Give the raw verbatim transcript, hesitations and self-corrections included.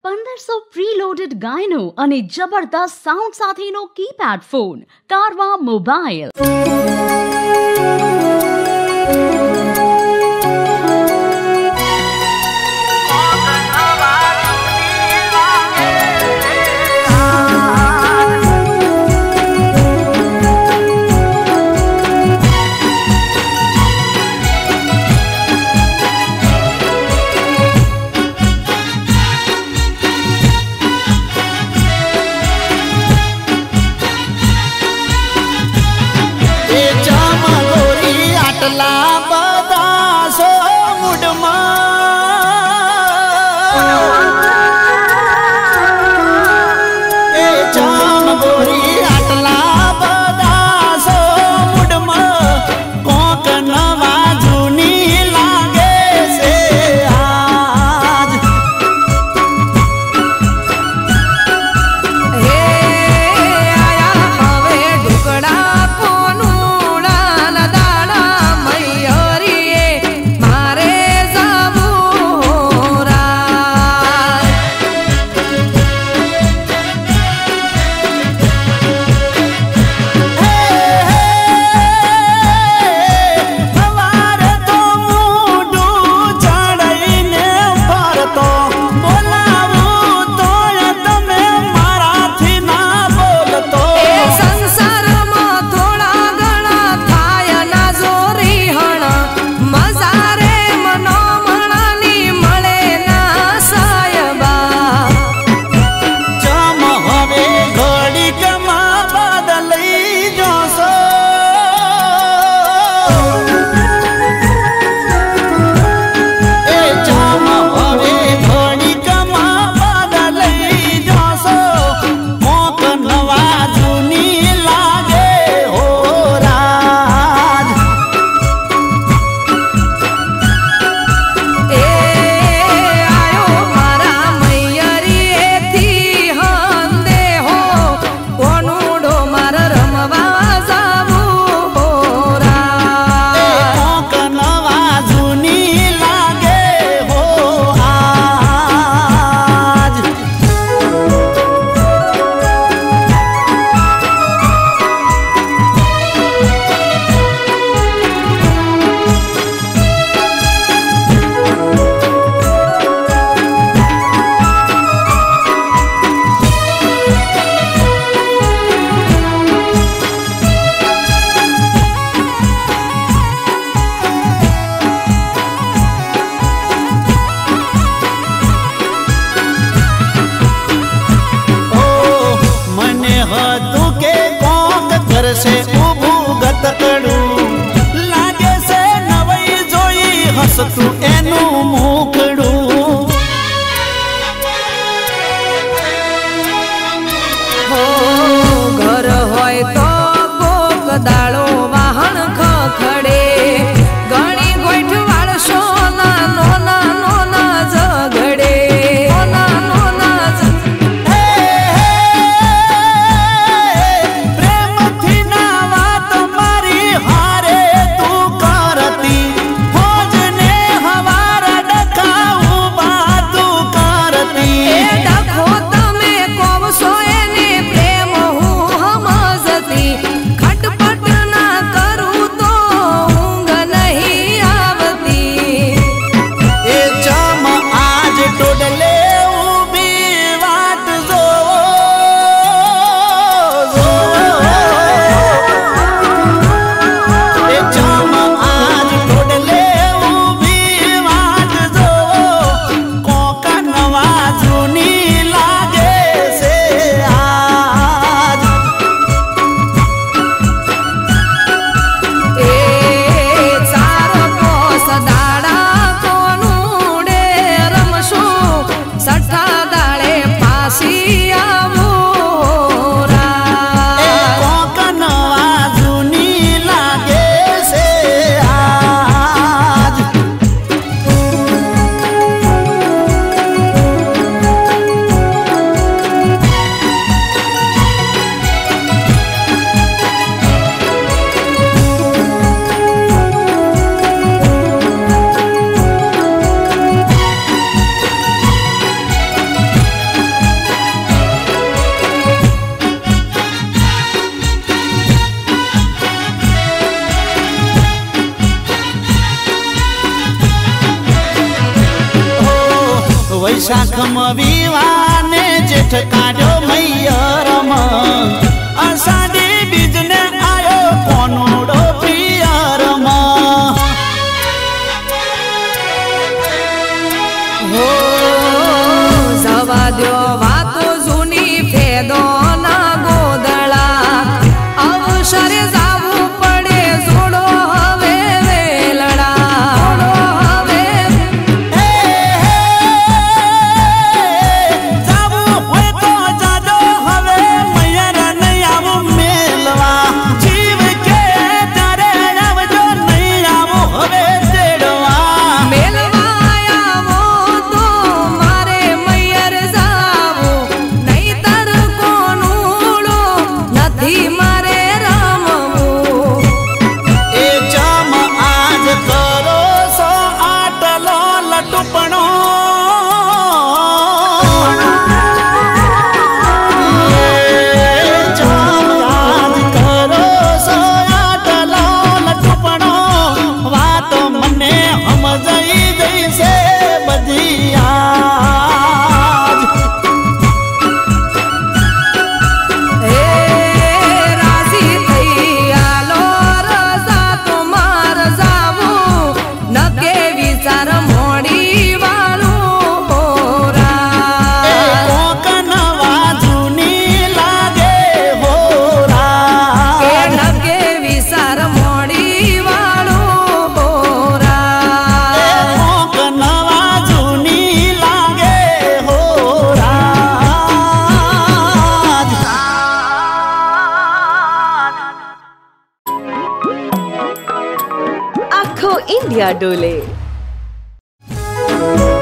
પંદરસો પ્રીલોડેડ ગાયનો અને જબરદસ્ત સાઉન્ડ સાથેનો કીપેડ ફોન કારવા મોબાઈલ. से उभू गतकड़ू लागे से नवई जोई हसतू एनु मुखड़ू हो घर होय तो कोक दाड़ो वाहन खखड़े गणी गोठ वाळशो ना नोना नोना झगड़े नोना नोना प्रेम थी नावा વૈશાખમાં વિવાને જેઠ કાઢ્યો મૈયરમાં અષાઢી બીજને આયો કોનોડો પિયરમાં હો જવા દ્યો વાતો જૂની ફેદો ના ગોદળા અવસરે જાવું પડે જોડો હવે વેલડા હવે જાવું હોય તો જાજો હવે મૈયર નહીં આવું મેલવા જીવ કે તારે આવજો નહીં આવું હવે તેડવા મેલવા આવો તો મારે મૈયર જાવું નહીતર કોનુડો નથી મારે રમવું એ જમ આજ કરો સો આટલો લટુપણો જમ આજ કરો સો આટલો લટુપણો વાત મને સમજાઈ ગઈ છે બધી આજ હે રાજી થઈ આલો રજા તો માર જાવું નકે વિચાર મોડી વાળું એ હોરા કોક નવા જૂની લાગે હોરા કે નકે વિચાર મોડી વાળું હોરા કોક નવા જૂની લાગે હોરાજ આખો ઇન્ડિયા ડોલે